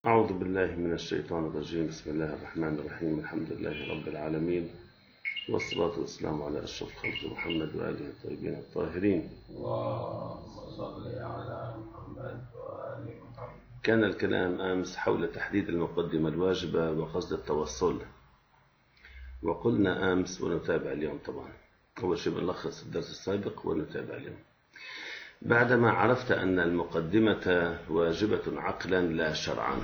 أعوذ بالله من الشيطان الرجيم. بسم الله الرحمن الرحيم. الحمد لله رب العالمين، والصلاة والسلام على أشرف خلق محمد وآله الطيبين الطاهرين. اللهم صل على محمد وآل محمد. كان الكلام أمس حول تحديد المقدمة الواجبة وقصد التوصل، وقلنا أمس ونتابع اليوم. طبعا أول شيء بنلخص الدرس السابق ونتابع اليوم. بعدما عرفت أن المقدمة واجبة عقلا لا شرعا،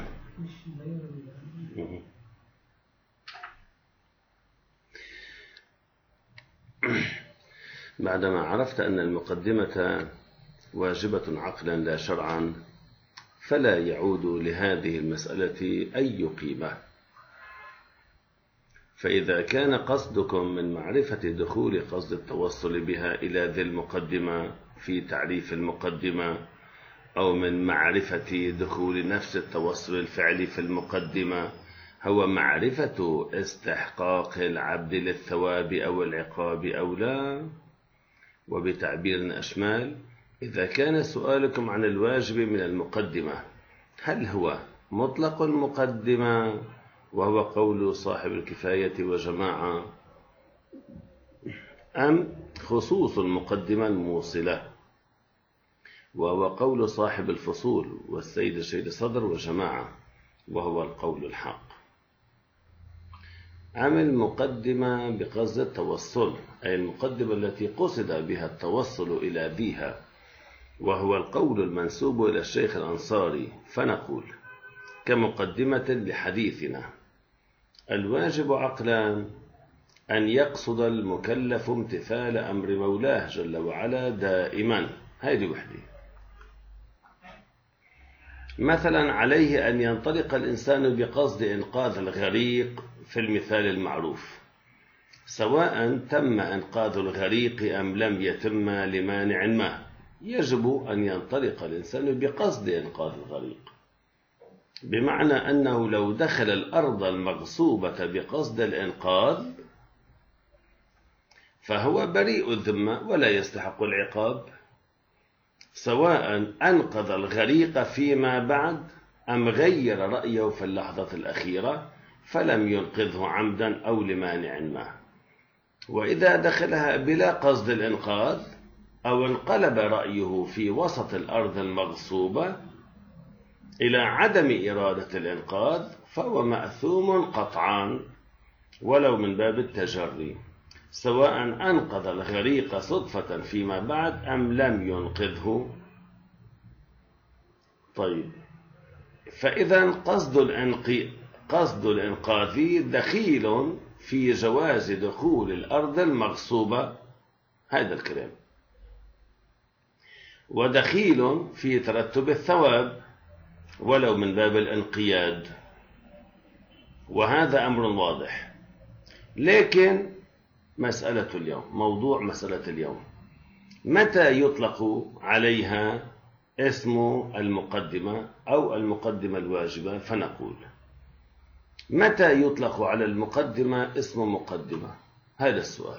بعدما عرفت أن المقدمة واجبة عقلا لا شرعا، فلا يعود لهذه المسألة أي قيمة. فإذا كان قصدكم من معرفة دخول قصد التوصل بها إلى ذي المقدمة في تعريف المقدمة، أو من معرفة دخول نفس التوصل الفعلي في المقدمة هو معرفة استحقاق العبد للثواب أو العقاب أو لا، وبتعبير أشمال، إذا كان سؤالكم عن الواجب من المقدمة هل هو مطلق المقدمة وهو قول صاحب الكفاية وجماعة، أم خصوص المقدمة الموصلة وهو قول صاحب الفصول والسيد الشيخ صدر وجماعة وهو القول الحق، أم المقدمة بقصد التوصل أي المقدمة التي قصد بها التوصل إلى ذيها وهو القول المنسوب إلى الشيخ الأنصاري. فنقول كمقدمة لحديثنا: الواجب عقلا أن يقصد المكلف امتثال أمر مولاه جل وعلا دائما. هذه وحدة. مثلا عليه أن ينطلق الإنسان بقصد إنقاذ الغريق في المثال المعروف، سواء تم إنقاذ الغريق أم لم يتم لمانع ما، يجب أن ينطلق الإنسان بقصد إنقاذ الغريق، بمعنى أنه لو دخل الأرض المغصوبة بقصد الإنقاذ فهو بريء الذمة ولا يستحق العقاب، سواء أنقذ الغريق فيما بعد أم غير رأيه في اللحظة الأخيرة فلم ينقذه عمدا أو لمانع ما. وإذا دخلها بلا قصد الإنقاذ أو انقلب رأيه في وسط الأرض المغصوبة إلى عدم إرادة الإنقاذ فهو مأثوم قطعا ولو من باب التجري، سواء أنقذ الغريق صدفة فيما بعد أم لم ينقذه. طيب، فإذا قصد الإنقاذ دخيل في جواز دخول الأرض المغصوبة، هذا الكلام، ودخيل في ترتب الثواب ولو من باب الانقياد، وهذا أمر واضح. لكن مسألة اليوم، موضوع مسألة اليوم، متى يطلق عليها اسم المقدمة أو المقدمة الواجبة؟ فنقول متى يطلق على المقدمة اسم مقدمة؟ هذا السؤال.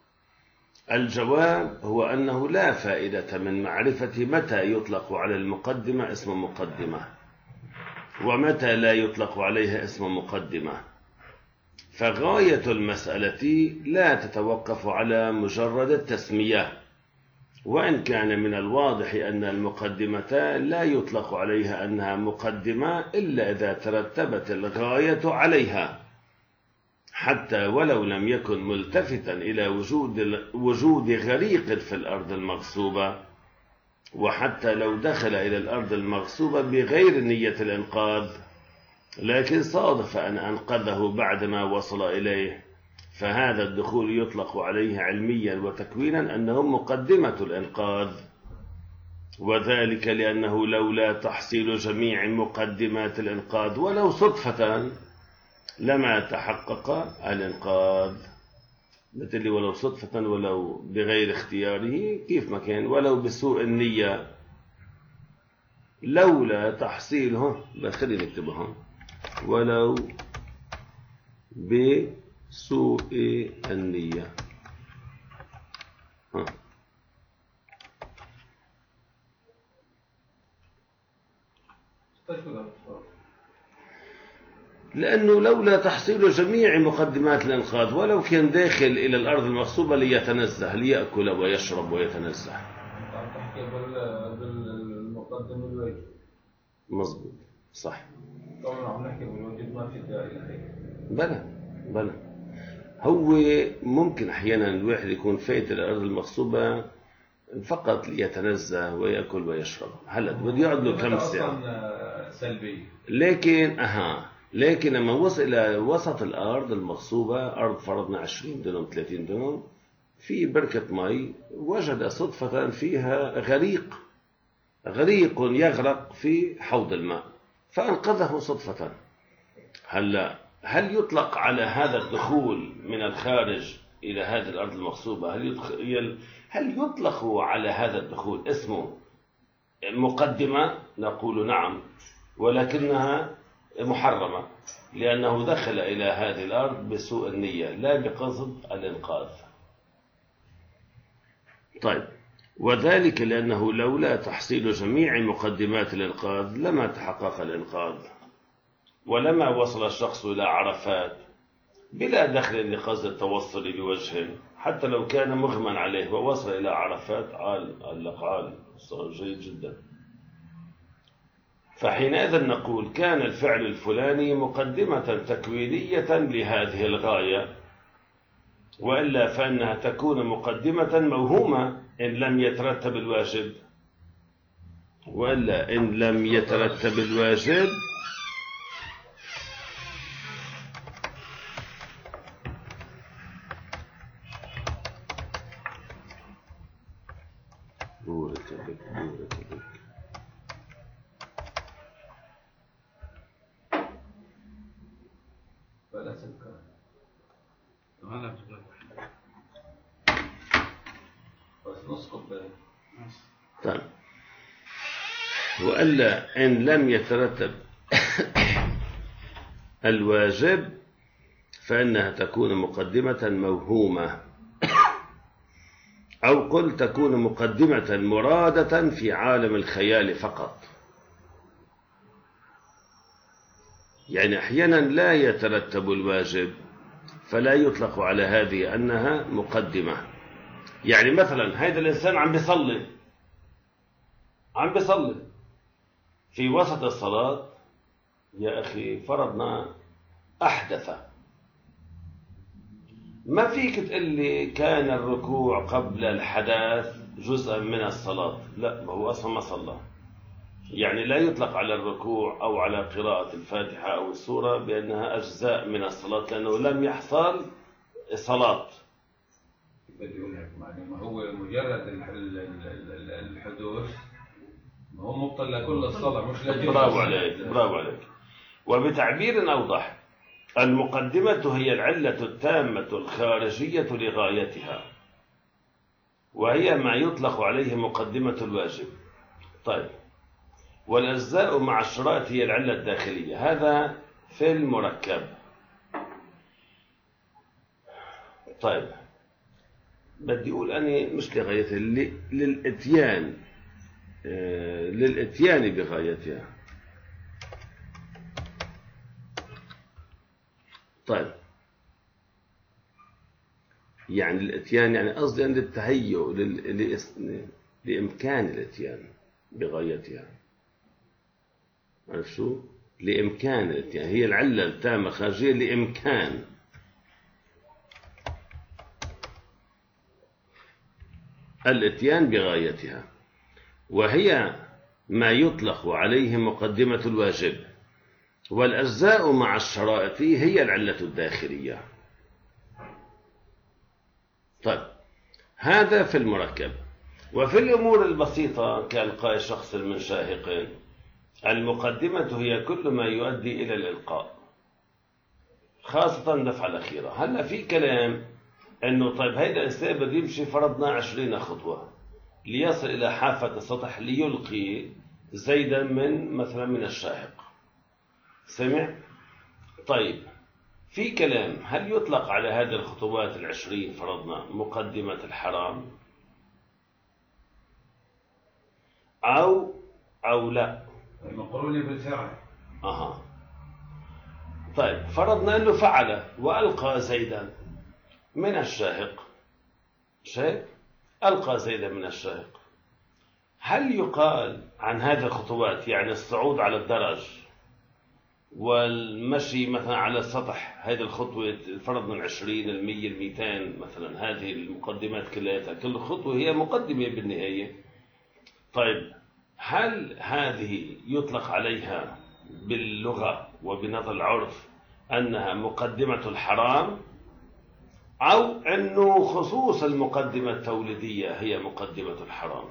الجواب هو أنه لا فائدة من معرفة متى يطلق على المقدمة اسم مقدمة ومتى لا يطلق عليها اسم مقدمة، فغاية المسألة لا تتوقف على مجرد التسمية، وإن كان من الواضح أن المقدمة لا يطلق عليها أنها مقدمة إلا إذا ترتبت الغاية عليها، حتى ولو لم يكن ملتفتا إلى وجود غريق في الأرض المغصوبة، وحتى لو دخل إلى الأرض المغصوبة بغير نية الإنقاذ لكن صادف أن أنقذه بعدما وصل إليه، فهذا الدخول يطلق عليه علميا وتكوينا أنه مقدمة الإنقاذ، وذلك لأنه لولا تحصيل جميع مقدمات الإنقاذ ولو صدفة لما تحقق الإنقاذ. مثل ولو صدفة ولو بغير اختياره كيف ما كان، ولو بسوء النية، لولا تحصيله، بس خلينا نكتبهم، ولو بسوء النية. لأنه لولا تحصيل جميع مقدمات الإنقاذ ولو كان داخل إلى الأرض المغصوبة ليتنزه ليأكل ويشرب ويتنزه. عم تحكي بالمقدم الواجب. مظبوط صح. طبعا عم نحكي بالواجب ما في داعي لهيك. بلى هو ممكن أحيانا الواحد يكون فايت الأرض المغصوبة فقط ليتنزه ويأكل ويشرب. هلا بده يقعد له كم ساعة سلبي. لكن لما وصل إلى وسط الأرض المغصوبة، أرض فرضنا 20 دنم 30 دنم، في بركة مي، وجد صدفة فيها غريق يغرق في حوض الماء فأنقذه صدفة. هل يطلق على هذا الدخول من الخارج إلى هذه الأرض المغصوبة، هل يطلق على هذا الدخول اسمه مقدمة؟ نقول نعم، ولكنها محرمة لأنه دخل إلى هذه الأرض بسوء النية لا بقصد الإنقاذ. طيب، وذلك لأنه لولا تحصيل جميع مقدمات الإنقاذ لما تحقق الإنقاذ، ولما وصل الشخص إلى عرفات بلا دخل لقصد التوصل بوجه، حتى لو كان مغمى عليه ووصل إلى عرفات قال صار جيد جدا. فحينئذ نقول كان الفعل الفلاني مقدمة تكوينية لهذه الغاية، وإلا فإنها تكون مقدمة موهومة إن لم يترتب الواجب. وإلا إن لم يترتب الواجب بورك بك. بلا سكر. بس نص كوباية. طيب، وإلا إن لم يترتب الواجب فإنها تكون مقدمة موهومة، أو قل تكون مقدمة مرادة في عالم الخيال فقط. يعني أحيانا لا يترتب الواجب فلا يطلق على هذه أنها مقدمة. يعني مثلا هذا الإنسان عم بيصلي في وسط الصلاة، يا أخي فرضنا أحدث، ما فيك تقول لي كان الركوع قبل الحداث جزءا من الصلاة. لا، هو أصلا ما صلى. يعني لا يطلق على الركوع أو على قراءة الفاتحة أو السورة بأنها أجزاء من الصلاة، لأنه لم يحصل صلاة. بدي أقول لك ما هو مجرد الحدوث، ما هو مبطل لكل الصلاة مش لجزء. برافو عليك. وبتعبير أوضح، المقدمة هي العلة التامة الخارجية لغايتها، وهي ما يطلق عليه مقدمة الواجب. طيب، والأجزاء مع الشرائط هي العلة الداخلية. هذا في المركب. طيب، بدي أقول أنا مش لغايتها، للإتيان بغايتها. طيب، يعني الإتيان، يعني قصدي أن للتهيؤ لإمكان الإتيان بغايتها. عرفت شو؟ لإمكان الإتيان، هي العلة التامة خارجية لإمكان الإتيان بغايتها، وهي ما يطلق عليه مقدمة الواجب. والأجزاء مع الشرائط هي العلة الداخلية. طيب، هذا في المركب. وفي الأمور البسيطة كإلقاء الشخص المنشاهق، المقدمة هي كل ما يؤدي إلى الإلقاء، خاصة دفع الأخيرة. هلا في كلام أنه طيب هيدا الإنسان بده يمشي فرضنا 20 خطوة ليصل إلى حافة السطح ليلقي زيدا مثلا من الشاهق. سمع؟ طيب، في كلام هل يطلق على هذه الخطوات 20 فرضنا مقدمة الحرام أو لا؟ مقرونة بالفعل. طيب فرضنا أنه فعل وألقى زيدا من الشاهق، شايف؟ ألقى زيدا من الشاهق، هل يقال عن هذه الخطوات يعني الصعود على الدرج والمشي مثلا على السطح، هذه الخطوة فرض من 20 المية 200 مثلا، هذه المقدمات كلها كل خطوة هي مقدمة بالنهاية. طيب هل هذه يطلق عليها باللغة وبنظر العرف أنها مقدمة الحرام، أو أنه خصوص المقدمة التوليدية هي مقدمة الحرام؟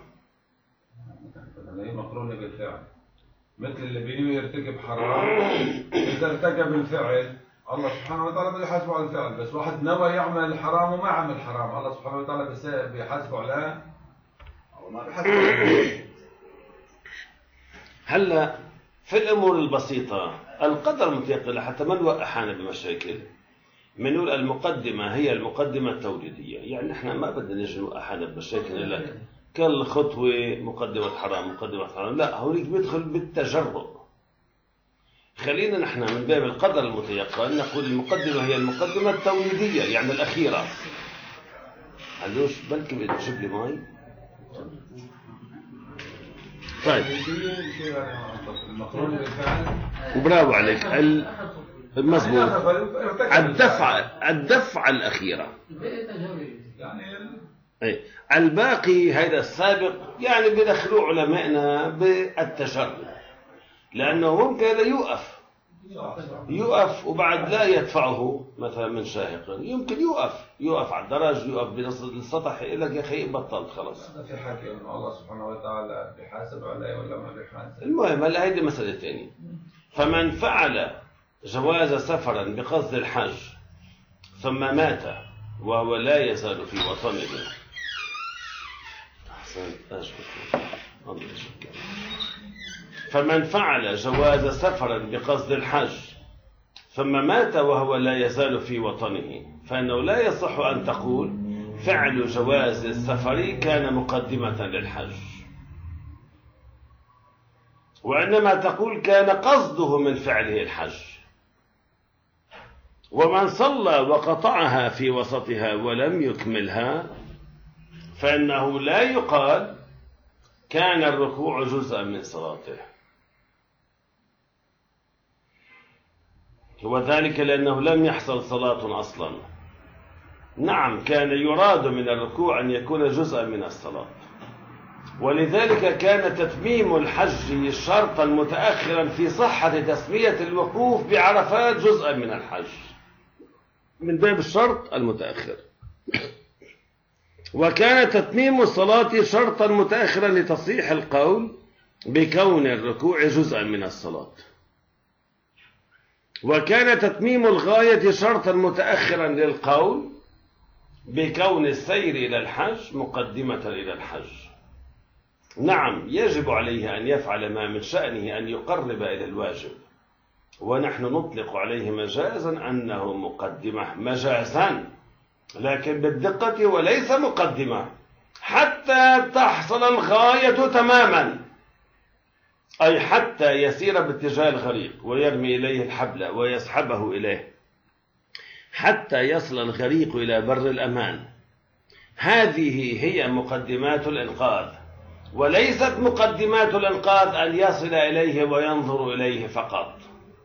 هي مقرونة بالفعل، مثل اللي بينوي يرتكب حرام إذا ارتكب الفعل الله سبحانه وتعالى بده يحاسبه على الفعل، بس واحد نوى يعمل الحرام وما عمل حرام الله سبحانه وتعالى بيحاسبه عليه أو ما بيحاسبه عليه. هلا في الأمور البسيطة القدر متيقن حتى ما نوقع حالنا بمشاكل، بنقول المقدمة هي المقدمة التوليدية، يعني نحن ما بدنا نجي نوقع حالنا بمشاكل لك كل خطوة مقدمة حرام مقدمة حرام، لا هونيك بيدخل بالتجرؤ. خلينا نحن من باب القدر المتيقن نقول المقدمة هي المقدمة التوليدية يعني الأخيرة. علوش بلكي بتجيب لي مي؟ طيب المقرونة بالفعل وبرافو عليك مظبوط، الدفعة الأخيرة يعني أي الباقي هذا السابق يعني بدخلوا علمائنا بالتجرب، لأنه ممكن هذا يوقف وبعد لا يدفعه مثلا من شاهق، يمكن يوقف على الدرج، يوقف بنص السطح، يقول لك يا أخي بطل خلاص. في حكي إنه الله سبحانه وتعالى بيحاسب عليه ولا ما بيحاسب. المهم هلا هيدي مسألة ثانية. فمن فعل جواز سفرا بقصد الحج ثم مات وهو لا يزال في وطنه، فمن فعل جواز سفرا بقصد الحج ثم مات وهو لا يزال في وطنه، فإنه لا يصح أن تقول فعل جواز السفر كان مقدمة للحج، وإنما تقول كان قصده من فعله الحج. ومن صلى وقطعها في وسطها ولم يكملها فإنه لا يقال كان الركوع جزءا من صلاته، وذلك لأنه لم يحصل صلاة أصلا. نعم كان يراد من الركوع أن يكون جزءا من الصلاة، ولذلك كان تتميم الحج شرطا متأخرا في صحة تسمية الوقوف بعرفات جزءا من الحج من باب الشرط المتأخر، وكان تتميم الصلاة شرطا متأخرا لتصحيح القول بكون الركوع جزءا من الصلاة، وكان تتميم الغاية شرطا متأخرا للقول بكون السير إلى الحج مقدمة إلى الحج. نعم يجب عليه أن يفعل ما من شأنه أن يقرب إلى الواجب، ونحن نطلق عليه مجازا أنه مقدمة مجازا، لكن بالدقة وليس مقدمة حتى تحصل الغاية تماما، أي حتى يسير باتجاه الغريق ويرمي إليه الحبل ويسحبه إليه حتى يصل الغريق إلى بر الأمان. هذه هي مقدمات الإنقاذ، وليست مقدمات الإنقاذ أن يصل إليه وينظر إليه فقط،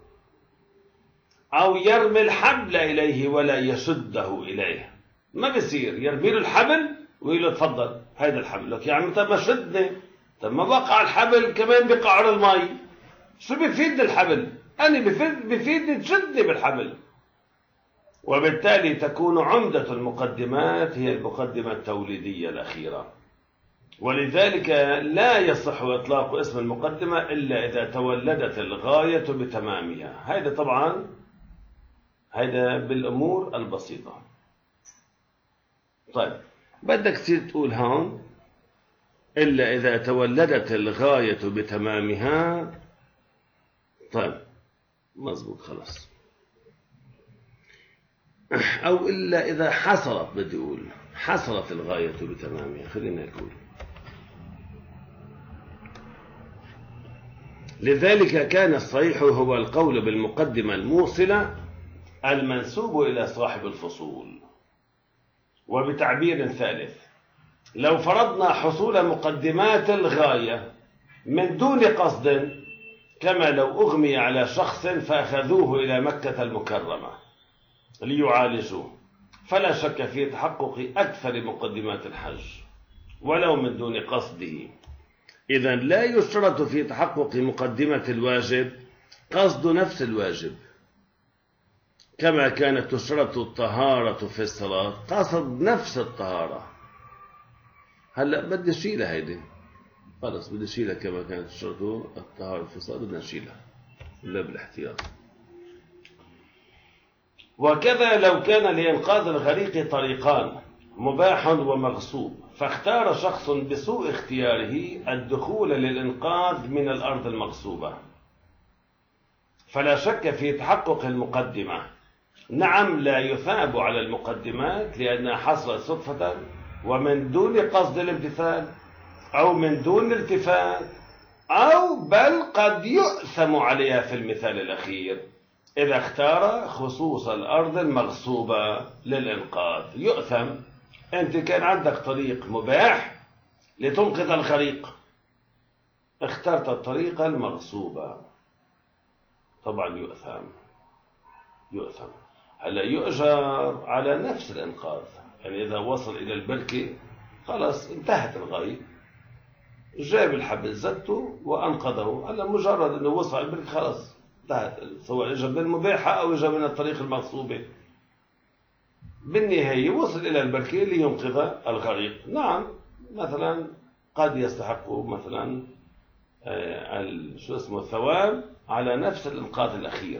أو يرمي الحبل إليه ولا يشده إليه. ما بيصير يرمي له الحبل ويقول له تفضل هذا الحبل، لك يا عم طب ما شدني، طب ما وقع الحبل كمان بقعر المي، شو بيفيدني الحبل؟ أنا بيفيدني تشدني بالحبل. وبالتالي تكون عمدة المقدمات هي المقدمة التوليدية الأخيرة، ولذلك لا يصح إطلاق اسم المقدمة إلا إذا تولدت الغاية بتمامها. هذا طبعا هذا بالأمور البسيطة. طيب بدك تصير تقول هون إلا إذا تولدت الغاية بتمامها. طيب مظبوط خلاص. أو إلا إذا حصلت، بدي أقول حصلت الغاية بتمامها، خلينا نقول لذلك كان الصحيح هو القول بالمقدمة الموصلة المنسوب إلى صاحب الفصول. وبتعبير ثالث، لو فرضنا حصول مقدمات الغاية من دون قصد، كما لو أغمي على شخص فأخذوه إلى مكة المكرمة ليعالجوه، فلا شك في تحقق أكثر مقدمات الحج ولو من دون قصده. إذن لا يشترط في تحقق مقدمة الواجب قصد نفس الواجب، كما كانت تشترط الطهارة في الصلاة قصد نفس الطهارة. هلأ بدي أشيلها هيدي، خلص بدي أشيلها كما كانت تشترط الطهارة في الصلاة، بدنا نشيلها لا بالاحتياط. وكذا لو كان لإنقاذ الغريق طريقان مباح ومغصوب، فاختار شخص بسوء اختياره الدخول للإنقاذ من الأرض المغصوبة، فلا شك في تحقق المقدمة. نعم، لا يثاب على المقدمات لأنها حصلت صدفة ومن دون قصد الامتثال أو من دون التفات، أو بل قد يؤثم عليها في المثال الأخير إذا اختار خصوص الأرض المغصوبة للإنقاذ. يؤثم، أنت كان عندك طريق مباح لتنقذ الغريق، اخترت الطريقة المغصوبة، طبعا يؤثم. هلا يؤجر على نفس الإنقاذ، يعني إذا وصل إلى البركة خلاص انتهت الغاية، جاب الحبل زته وأنقذه. هلا مجرد أنه وصل على البركة خلاص انتهت، سواء إجا من المباحة أو إجا من الطريق المغصوبة، بالنهاية وصل إلى البركة لينقذ الغريق. نعم، مثلا قد يستحق مثلا الثواب على نفس الإنقاذ الأخير.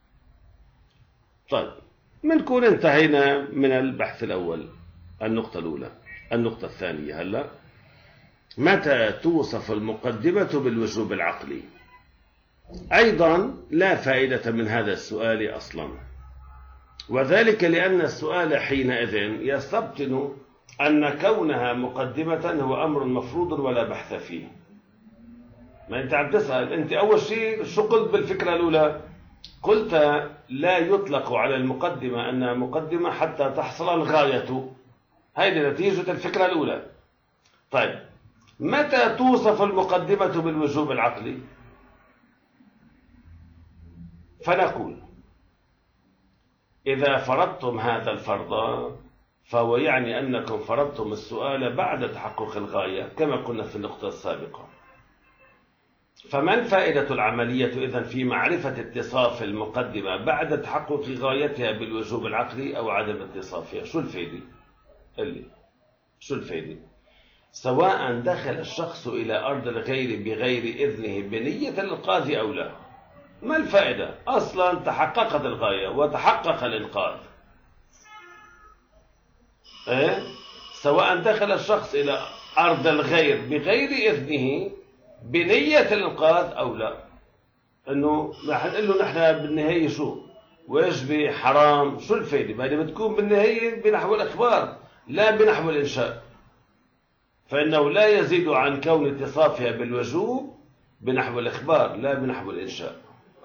طيب، منكون انتهينا من البحث الأول، النقطة الأولى. النقطة الثانية، هلا متى توصف المقدمة بالوجوب العقلي؟ أيضا لا فائدة من هذا السؤال أصلا، وذلك لأن السؤال حينئذ يستبطن أن كونها مقدمة هو أمر مفروض ولا بحث فيه. ما أنت عم تسأل، أنت أول شيء شو قلت بالفكرة الأولى؟ قلت لا يطلق على المقدمة أنها مقدمة حتى تحصل الغاية. هذه نتيجة الفكرة الأولى. طيب، متى توصف المقدمة بالوجوب العقلي؟ فنقول إذا فرضتم هذا الفرض فهو يعني أنكم فرضتم السؤال بعد تحقق الغاية كما قلنا في النقطة السابقة. فما الفائدة العملية إذن في معرفة اتصاف المقدمة بعد تحقق غايتها بالوجوب العقلي أو عدم اتصافها؟ شو الفائدة؟ شو الفائدة؟ سواء دخل الشخص إلى أرض الغير بغير إذنه بنية الإنقاذ أو لا، ما الفائدة؟ أصلا تحققت الغاية وتحقق الإنقاذ. سواء دخل الشخص إلى أرض الغير بغير إذنه بنية الإنقاذ أو لا، إنه رح نقول له نحن بالنهاية شو واجبي حرام، شو الفائدة؟ ما هي بتكون بالنهاية بنحو الإخبار لا بنحو الإنشاء، فإنه لا يزيد عن كون اتصافها بالوجوب بنحو الإخبار لا بنحو الإنشاء.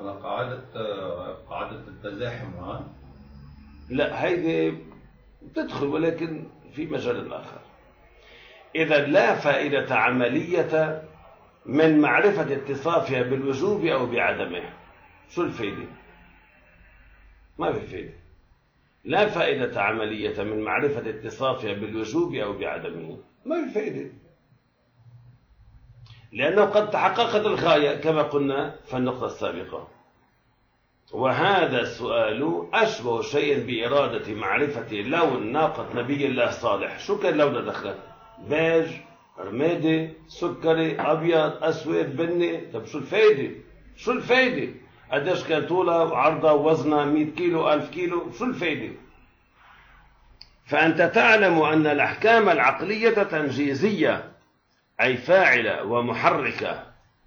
قاعدة التزاحم لا، هيدي تدخل ولكن في مجال آخر. إذا لا فائدة عملية من معرفة اتصافها بالوجوب أو بعدمه. شو الفائدة؟ ما في فائدة. لا فائدة عملية من معرفة اتصافها بالوجوب أو بعدمه، ما في فائدة، لأنه قد تحققت الغاية كما قلنا في النقطة السابقة. وهذا السؤال أشبه شيء بإرادة معرفة لون ناقة نبي الله صالح. شو كان لونها دخلت؟ بيج، رمادي، سكري، أبيض، أسود، بني. طب شو الفائدة؟ شو الفائدة؟ قديش كان طولها وعرضها ووزنها 100 كيلو 1000 كيلو؟ شو الفائدة؟ فأنت تعلم أن الأحكام العقلية تنجيزية، أي فاعلة ومحركة.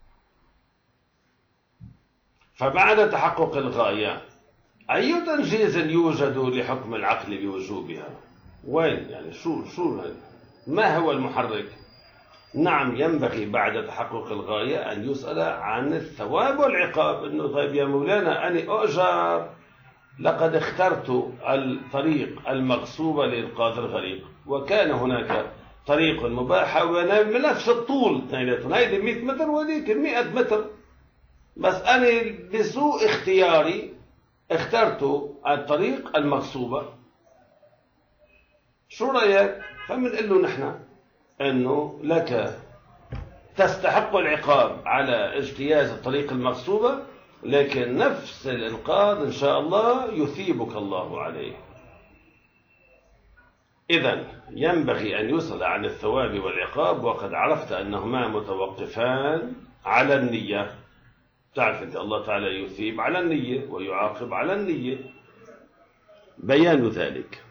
فبعد تحقق الغاية أي تنجيز يوجد لحكم العقل بوجوبها؟ وين يعني شو ما هو المحرك؟ نعم ينبغي بعد تحقق الغاية أن يسأل عن الثواب والعقاب. إنه طيب يا مولانا أنا أؤجر، لقد اخترت الطريق المغصوبة لإنقاذ الغريق، وكان هناك طريق مباحة بنفس الطول، هيدي 100 متر وهذيك 100 متر، بس أنا بسوء اختياري اخترت الطريق المغصوبة. شو رأيك؟ فمنقول له نحن أنه لك تستحق العقاب على اجتياز الطريق المغصوبة، لكن نفس الإنقاذ إن شاء الله يثيبك الله عليه. إذن ينبغي أن يسأل عن الثواب والعقاب، وقد عرفت أنهما متوقفان على النية. تعرف أنت الله تعالى يثيب على النية ويعاقب على النية. بيان ذلك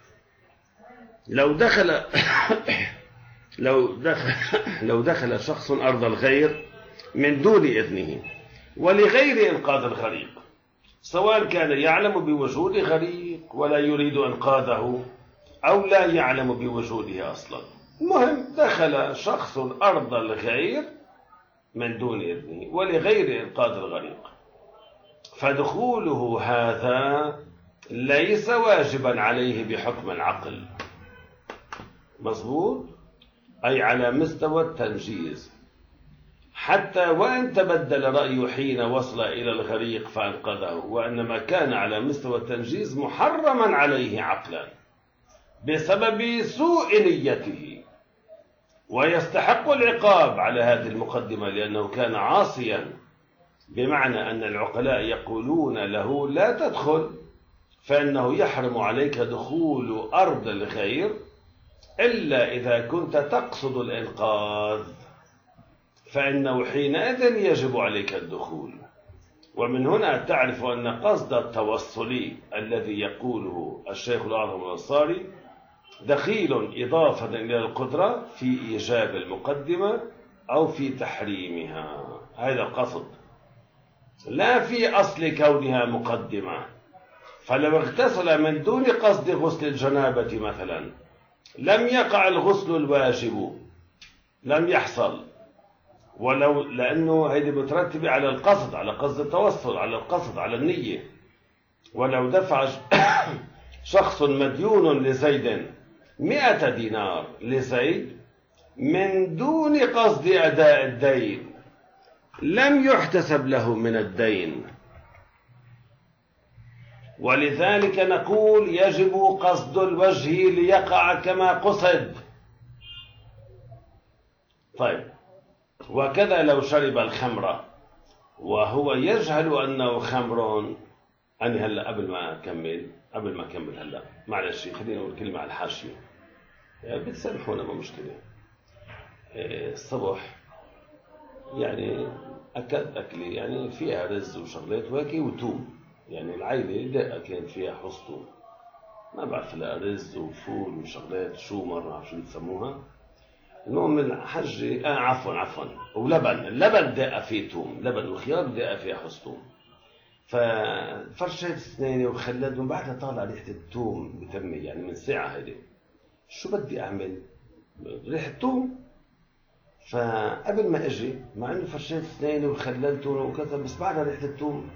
لو دخل شخص أرض الغير من دون إذنه ولغير إنقاذ الغريق، سواء كان يعلم بوجود غريق ولا يريد إنقاذه أو لا يعلم بوجوده أصلا، المهم دخل شخص أرض الغير من دون إذنه ولغير إنقاذ الغريق، فدخوله هذا ليس واجبا عليه بحكم العقل، مظبوط؟ أي على مستوى التنجيز، حتى وإن تبدل رأيه حين وصل إلى الغريق فأنقذه، وإنما كان على مستوى التنجيز محرما عليه عقلا بسبب سوء نيته، ويستحق العقاب على هذه المقدمة لأنه كان عاصيا، بمعنى أن العقلاء يقولون له لا تدخل، فإنه يحرم عليك دخول أرض الغير إلا إذا كنت تقصد الإنقاذ، فإنه حينئذ يجب عليك الدخول. ومن هنا تعرف أن قصد التوصل الذي يقوله الشيخ الأعظم الأنصاري دخيل إضافة إلى القدرة في إيجاب المقدمة أو في تحريمها، هذا القصد، لا في أصل كونها مقدمة. فلو اغتسل من دون قصد غسل الجنابة مثلا لم يقع الغسل الواجب، لم يحصل، ولو لأنه هذه مترتبة على القصد، على قصد التوصل، على القصد، على النية. ولو دفع شخص مديون لزيد 100 دينار لزيد من دون قصد أداء الدين لم يحتسب له من الدين، ولذلك نقول يجب قصد الوجه ليقع كما قصد. طيب، وكذا لو شرب الخمر وهو يجهل أنه خمر. أنا هلأ قبل ما أكمل هلأ معلش خلينا نقول كلمة على الحاشية، بتسامحونا ما مشكلة. الصبح يعني أكلي يعني فيها رز وشغلات وهيك وتوم، يعني العائلة دقة كان فيها حصتو، ما بعرف لا رز وفول وشغلات شو مرة شو بتسموها، المهم الحجة عفوا ولبن، اللبن دقة فيه توم، لبن وخيار دقة فيها حصتوم، ففرشيت اسناني وخلدهم، بعدها طالع ريحة التوم بتمي، يعني من ساعة هيدي شو بدي أعمل؟ ريحة توم. فقبل ما أجي مع إنه فرشيت اسناني وخللتهم وكذا، بس بعدها ريحة التوم،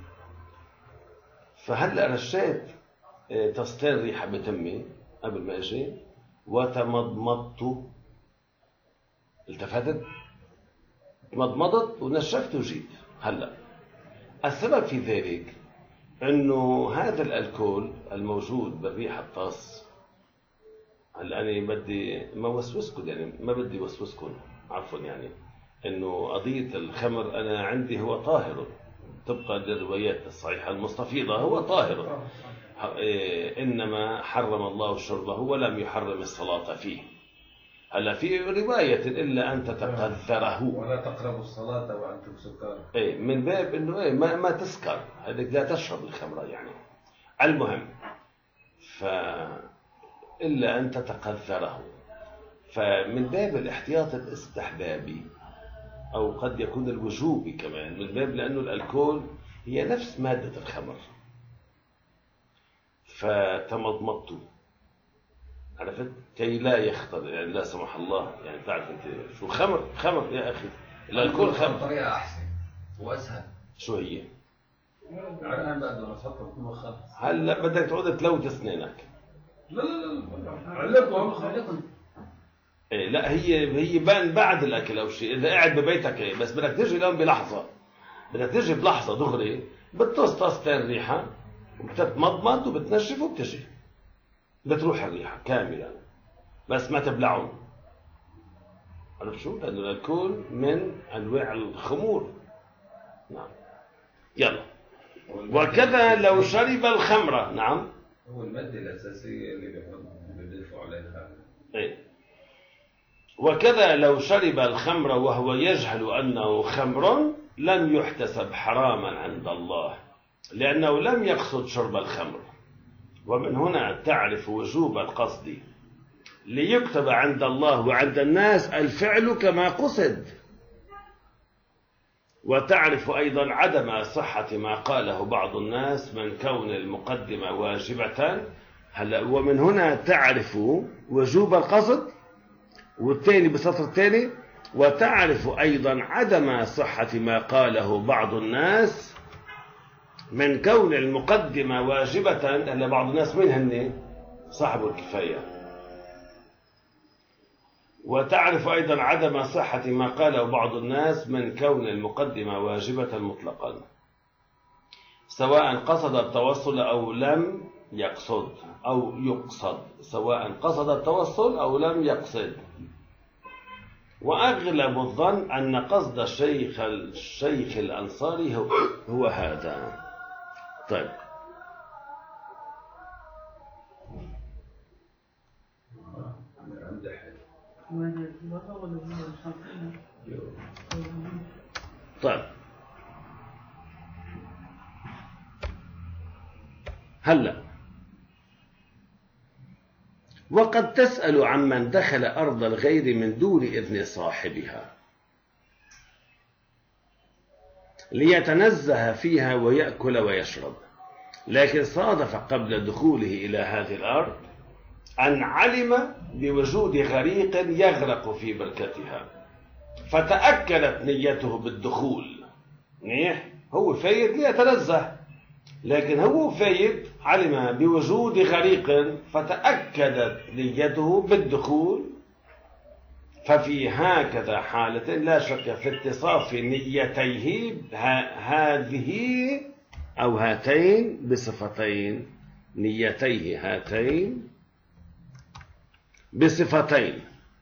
فهلأ رشيت تستين ريحة بتمي قبل ما أجي وتمضمضت، التفتت مضمضت ونشفت وجيت. هلأ السبب في ذلك أنه هذا الألكول الموجود بالريحة الطاس، هلأ أنا بدي ما وسوسكم، يعني ما بدي وسوسكم عفوا، يعني أنه قضية الخمر أنا عندي هو طاهر طبقا للروايات الصحيحة المستفيضة، هو طاهر، إنما حرم الله شربه ولم يحرم الصلاة فيه. هلا في رواية إلا أن تتقذره، ولا تقربوا الصلاة وأنتم سكارى، من باب إنه ما تسكر، هذيك لا تشرب الخمرة يعني. المهم إلا أن تتقذره، فمن باب الاحتياط الاستحبابي أو قد يكون الوجوبي كمان، من باب لأنه الألكول هي نفس مادة الخمر. فتمضمضت عرفت؟ كي لا يختل، يعني لا سمح الله، يعني تعرف انت شو خمر يا اخي، الكل خمر. طريقة احسن واسهل. شو هي؟ الان بقدر افكر بكل خلص. هلا بدك تقعد تلوت اسنانك. لا علقهم. إيه لا، هي بعد الاكل او شيء، اذا قاعد ببيتك إيه، بس بدك تجي اليوم بلحظه، بدك تجي بلحظه دغري، بتطستين الريحه وبتتمضمض وبتنشف وبتجي بتروح الريحه كامله، بس ما تبلعهم. عرفت شو؟ لانه الكل من انواع الخمور. نعم. يلا. وكذا لو شرب الخمر. نعم. هو المادة الأساسية اللي بيضيفوا عليها. إيه. وكذا لو شرب الخمر وهو يجهل أنه خمر لم يحتسب حراما عند الله، لأنه لم يقصد شرب الخمر. ومن هنا تعرف وجوب القصد ليكتب عند الله وعند الناس الفعل كما قصد. وتعرف أيضا عدم صحة ما قاله بعض الناس من كون المقدمة واجبة. هلا ومن هنا تعرف وجوب القصد، والثاني بسطر الثاني، وتعرف أيضا عدم صحة ما قاله بعض الناس من كون المقدمة واجبة. هلا بعض الناس من هن؟ صاحب الكفاية. وتعرف أيضا عدم صحة ما قاله بعض الناس من كون المقدمة واجبة مطلقا، سواء قصد التوصل أو لم يقصد أو يقصد، سواء قصد التوصل أو لم يقصد. وأغلب الظن أن قصد الشيخ الأنصاري هو هذا. طيب. طيب هلا وقد تسأل عمن دخل أرض الغير من دون إذن صاحبها ليتنزه فيها ويأكل ويشرب، لكن صادف قبل دخوله إلى هذه الأرض أن علم بوجود غريق يغرق في بركتها، فتأكدت نيته بالدخول. منيح، هو فايت ليتنزه، لكن هو فايت علم بوجود غريق فتأكدت نيته بالدخول. ففي هكذا حالة لا شك في اتصاف نيتيه هذه أو هاتين بصفتين، نيتيه هاتين بصفتين،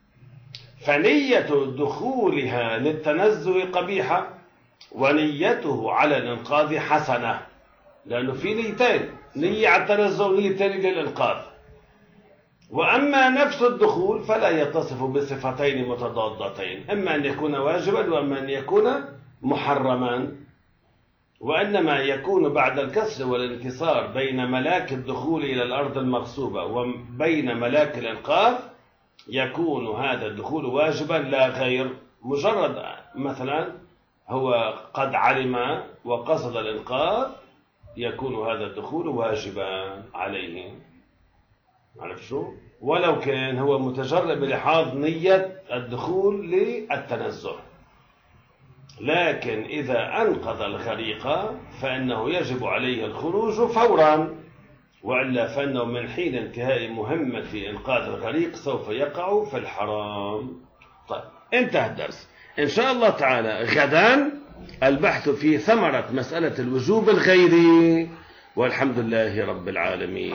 فنية دخولها للتنزه قبيحة ونيته على الإنقاذ حسنة، لأنه في نيتين، نية على التنزه ونية ثانية للإنقاذ. وأما نفس الدخول فلا يتصف بصفتين متضادتين، إما أن يكون واجبا وأما أن يكون محرما، وإنما يكون بعد الكسر والانكسار بين ملاك الدخول إلى الأرض المغصوبة وبين ملاك الإنقاذ يكون هذا الدخول واجبا لا غير. مجرد مثلا هو قد علم وقصد الإنقاذ يكون هذا الدخول واجبا عليه. عرف شو؟ ولو كان هو متجرد بلحاظ نية الدخول للتنزه، لكن إذا أنقذ الغريق فإنه يجب عليه الخروج فورا، وإلا فإنه من حين انتهاء مهمة إنقاذ الغريق سوف يقع في الحرام. طيب انتهى الدرس. إن شاء الله تعالى غدا البحث في ثمرة مسألة الوجوب الغيري، والحمد لله رب العالمين.